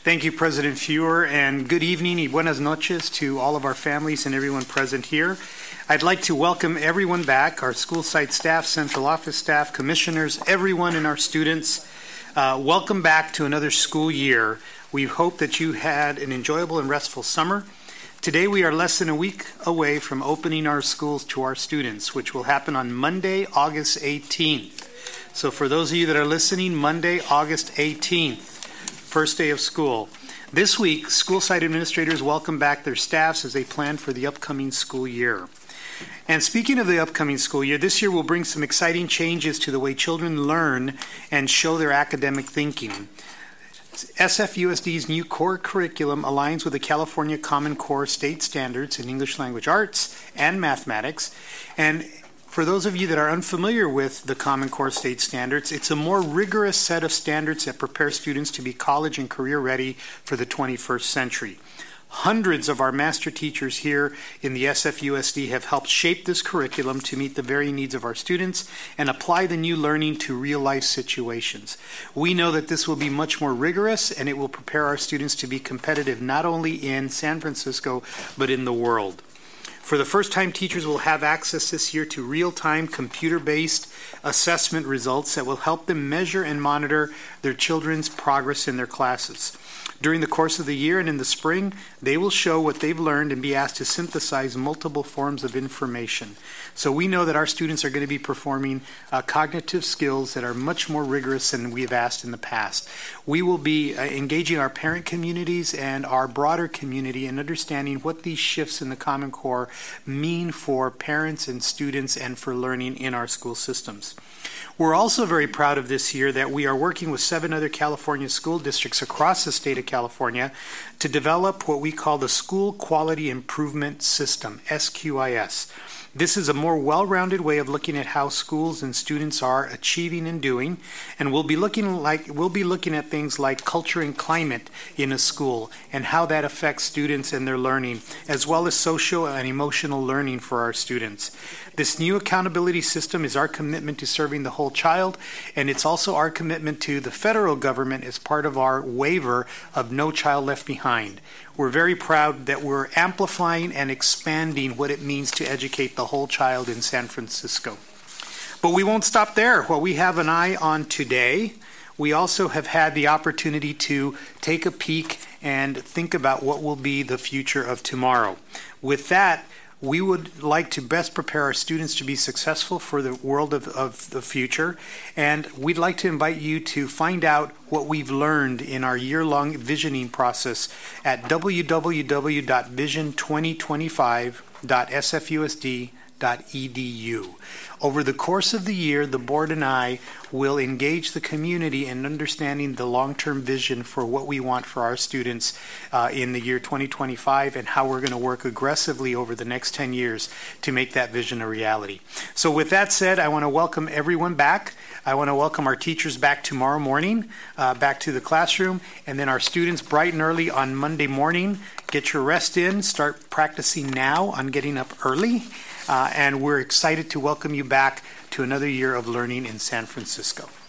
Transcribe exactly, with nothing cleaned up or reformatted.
Thank you, President Feuer, and good evening y buenas noches to all of our families and everyone present here. I'd like to welcome everyone back, our school site staff, central office staff, commissioners, everyone and our students. Uh, welcome back to another school year. We hope that you had an enjoyable and restful summer. Today we are less than a week away from opening our schools to our students, which will happen on Monday, August eighteenth. So for those of you that are listening, Monday, August eighteenth. First day of school. This week, school site administrators welcome back their staffs as they plan for the upcoming school year. And speaking of the upcoming school year, this year will bring some exciting changes to the way children learn and show their academic thinking. S F U S D's new core curriculum aligns with the California Common Core state standards in English language arts and mathematics. And for those of you that are unfamiliar with the Common Core state standards, it's a more rigorous set of standards that prepare students to be college and career ready for the twenty-first century. Hundreds of our master teachers here in the S F U S D have helped shape this curriculum to meet the varying needs of our students and apply the new learning to real-life situations. We know that this will be much more rigorous and it will prepare our students to be competitive not only in San Francisco but in the world. For the first time, teachers will have access this year to real-time computer-based assessment results that will help them measure and monitor their children's progress in their classes. During the course of the year and in the spring, they will show what they've learned and be asked to synthesize multiple forms of information. So we know that our students are going to be performing uh, cognitive skills that are much more rigorous than we've asked in the past. We will be uh, engaging our parent communities and our broader community in understanding what these shifts in the Common Core mean for parents and students and for learning in our school systems. We're also very proud of this year that we are working with seven other California school districts across the state of California to develop what we call the School Quality Improvement System, S Q I S. This is a more well-rounded way of looking at how schools and students are achieving and doing, and we'll be looking like we'll be looking at things like culture and climate in a school and how that affects students and their learning, as well as social and emotional learning for our students. This new accountability system is our commitment to serving the whole child, and it's also our commitment to the federal government as part of our waiver of No Child Left Behind. We're very proud that we're amplifying and expanding what it means to educate the whole child in San Francisco. But we won't stop there. What we have an eye on today, we also have had the opportunity to take a peek and think about what will be the future of tomorrow. With that, we would like to best prepare our students to be successful for the world of, of the future, and we'd like to invite you to find out what we've learned in our year-long visioning process at w w w dot vision twenty twenty-five dot s f u s d dot e d u. Over the course of the year, the board and I will engage the community in understanding the long-term vision for what we want for our students uh, in the year twenty twenty-five and how we're going to work aggressively over the next ten years to make that vision a reality. So with that said, I want to welcome everyone back. I want to welcome our teachers back tomorrow morning, uh, back to the classroom, and then our students bright and early on Monday morning. Get your rest in, start practicing now on getting up early. Uh, and we're excited to welcome you back to another year of learning in San Francisco.